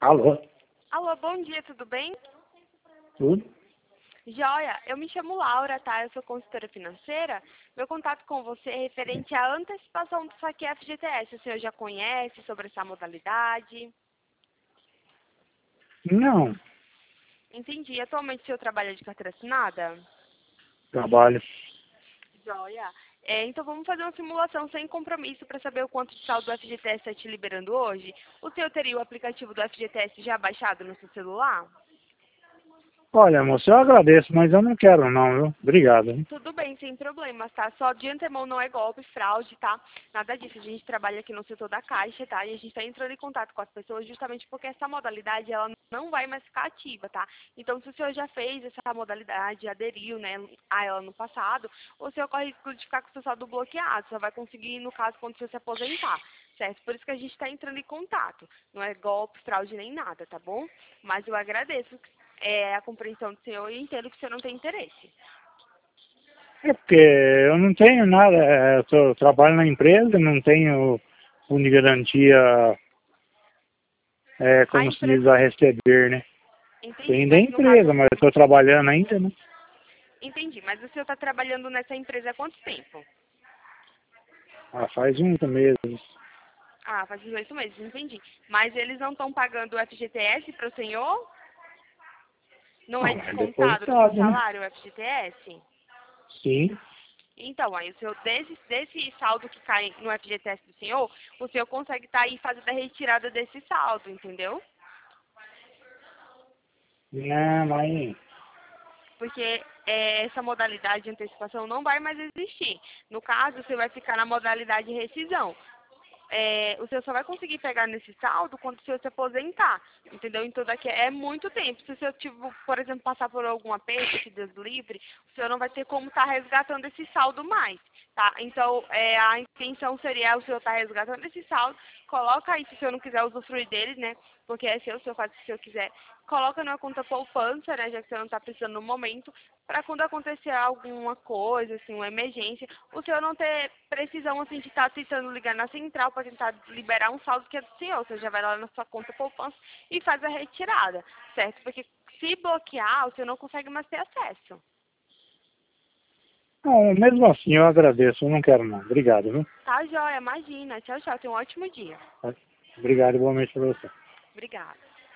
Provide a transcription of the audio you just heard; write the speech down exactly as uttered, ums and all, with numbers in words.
Alô? Alô, bom dia, tudo bem? Tudo? Joia, eu me chamo Laura, tá? Eu sou consultora financeira. Meu contato com você é referente à antecipação do saque F G T S. O senhor já conhece sobre essa modalidade? Não. Entendi. Atualmente o senhor trabalha de carteira assinada? Trabalho. Joia. É, então vamos fazer uma simulação sem compromisso para saber o quanto de saldo do F G T S está te liberando hoje. O senhor teria o aplicativo do F G T S já baixado no seu celular? Olha, moço, eu agradeço, mas eu não quero não, viu? Obrigado. Hein? Tudo bem, sem problemas, tá? Só de antemão não é golpe, fraude, tá? Nada disso. A gente trabalha aqui no setor da Caixa, tá? E a gente está entrando em contato com as pessoas justamente porque essa modalidade, ela não vai mais ficar ativa, tá? Então, se o senhor já fez essa modalidade, aderiu, né, a ela no passado, o senhor corre risco de ficar com o seu saldo bloqueado. Só vai conseguir, no caso, quando o senhor se aposentar, certo? Por isso que a gente está entrando em contato. Não é golpe, fraude, nem nada, tá bom? Mas eu agradeço é, a compreensão do senhor e entendo que o senhor não tem interesse. É porque eu não tenho nada, é, eu tô- trabalho na empresa, não tenho fundo de garantia, é, A como se diz, empresa... a receber, né? Entendi, Tem da mas no caso... empresa, mas eu estou trabalhando ainda, né? Entendi, mas o senhor está trabalhando nessa empresa há quanto tempo? Ah, faz uns meses. Ah, faz uns oito meses, entendi. Mas eles não estão pagando o F G T S para o senhor? Não é Não, é descontado do seu depositado, né? salário o F G T S? Sim. Então, aí o senhor, desse, desse saldo que cai no F G T S do senhor, o senhor consegue estar aí fazendo a retirada desse saldo, entendeu? Não, mas... Porque é, essa modalidade de antecipação não vai mais existir. No caso, você vai ficar na modalidade de rescisão. É, o senhor só vai conseguir pegar nesse saldo quando o senhor se aposentar, entendeu? Então daqui é muito tempo. Se o senhor, tipo, por exemplo, passar por algum aperto, que Deus livre, o senhor não vai ter como estar resgatando esse saldo mais, tá? Então é, a intenção seria o senhor estar resgatando esse saldo, coloca aí se o senhor não quiser usufruir dele, né? Porque é seu, o senhor faz o que o senhor quiser. Coloca numa conta poupança, né? Já que o senhor não está precisando no momento, para quando acontecer alguma coisa, assim, uma emergência, o senhor não ter precisão, assim, de estar tentando ligar na central para tentar liberar um saldo que é do senhor. Você já vai lá na sua conta poupança e faz a retirada, certo? Porque se bloquear, o senhor não consegue mais ter acesso. Não, mesmo assim, eu agradeço, eu não quero não. Obrigado, viu? Tá, joia? Imagina. Tchau, tchau. Tenha um ótimo dia. Obrigado igualmente para você. Obrigada.